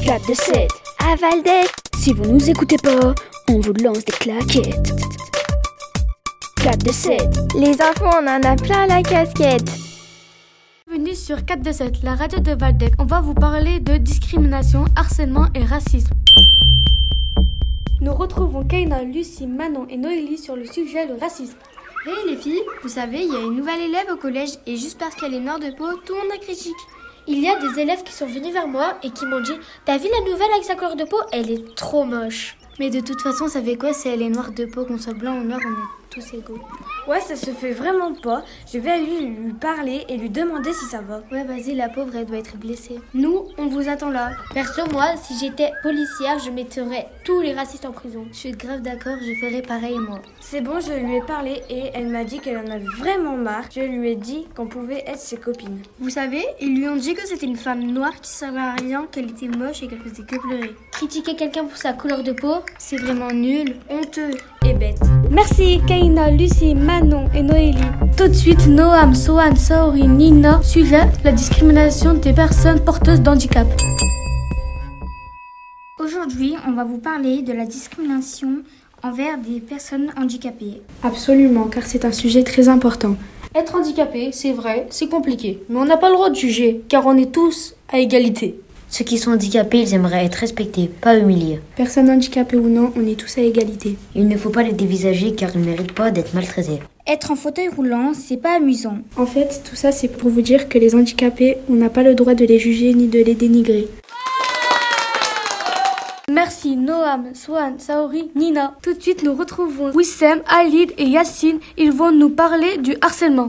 Clap de 7 à Valdec. Si vous nous écoutez pas, on vous lance des claquettes. Clap de 7. Les enfants, on en a plein la casquette. Bienvenue sur 4 de 7, la radio de Valdec. On va vous parler de discrimination, harcèlement et racisme. Nous retrouvons Kaina, Lucie, Manon et Noélie sur le sujet le racisme. Hey les filles, vous savez, il y a une nouvelle élève au collège et juste parce qu'elle est noire de peau, tout le monde la critique. Il y a des élèves qui sont venus vers moi et qui m'ont dit « T'as vu la nouvelle avec sa couleur de peau? Elle est trop moche. » Mais de toute façon, ça fait quoi si elle est noire de peau, qu'on soit blanc ou noir, on est tous égaux. Ouais, ça se fait vraiment pas. Je vais aller lui parler et lui demander si ça va. Ouais, vas-y, la pauvre, elle doit être blessée. Nous, on vous attend là. Perso, moi, si j'étais policière, je mettrais tous les racistes en prison. Je suis grave d'accord, je ferais pareil moi. C'est bon, je lui ai parlé et elle m'a dit qu'elle en avait vraiment marre. Je lui ai dit qu'on pouvait être ses copines. Vous savez, ils lui ont dit que c'était une femme noire qui servait à rien, qu'elle était moche et qu'elle faisait que pleurer. Critiquer quelqu'un pour sa couleur de peau, c'est vraiment nul, honteux et bête. Merci Kaina, Lucie, Manon et Noélie. Tout de suite, Noam, Sohan, Saori, Nina, sujet la discrimination des personnes porteuses d'handicap. Aujourd'hui, on va vous parler de la discrimination envers des personnes handicapées. Absolument, car c'est un sujet très important. Être handicapé, c'est vrai, c'est compliqué, mais on n'a pas le droit de juger, car on est tous à égalité. Ceux qui sont handicapés, ils aimeraient être respectés, pas humiliés. Personnes handicapées ou non, on est tous à égalité. Il ne faut pas les dévisager car ils ne méritent pas d'être maltraités. Être en fauteuil roulant, c'est pas amusant. En fait, tout ça, c'est pour vous dire que les handicapés, on n'a pas le droit de les juger ni de les dénigrer. Merci Noam, Swan, Saori, Nina. Tout de suite, nous retrouvons Wissem, Alid et Yacine. Ils vont nous parler du harcèlement.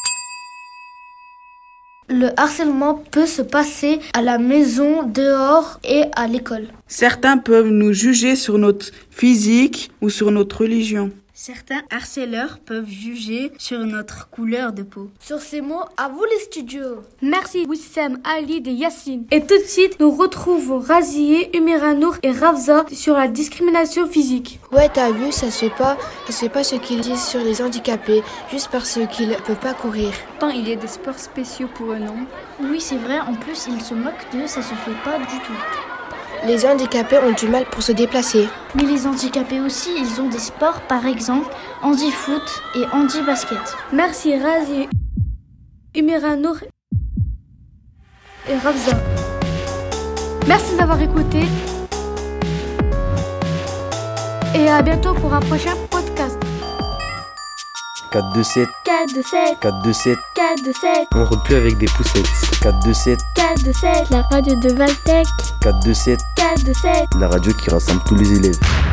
Le harcèlement peut se passer à la maison, dehors et à l'école. Certains peuvent nous juger sur notre physique ou sur notre religion. Certains harceleurs peuvent juger sur notre couleur de peau. Sur ces mots, à vous les studios. Merci Wissem, Alid et Yacine. Et tout de suite, nous retrouvons Razié, Umiranour et Ravza sur la discrimination physique. Ouais, t'as vu, ça se fait pas ce qu'ils disent sur les handicapés, juste parce qu'ils ne peuvent pas courir. Tant il y a des sports spéciaux pour eux, non? Oui, c'est vrai, en plus, ils se moquent d'eux, ça se fait pas du tout. Les handicapés ont du mal pour se déplacer. Mais les handicapés aussi, ils ont des sports, par exemple, handi-foot et handi-basket. Merci Razi, Umiranour et Ravza. Merci d'avoir écouté. Et à bientôt pour un prochain podcast. 4-2-7 4-2-7 4-2-7 4-2-7 On roule plus avec des poussettes. 4-2-7 4-2-7 La radio de Valdec. 4-2-7 4-2-7 La radio qui rassemble tous les élèves.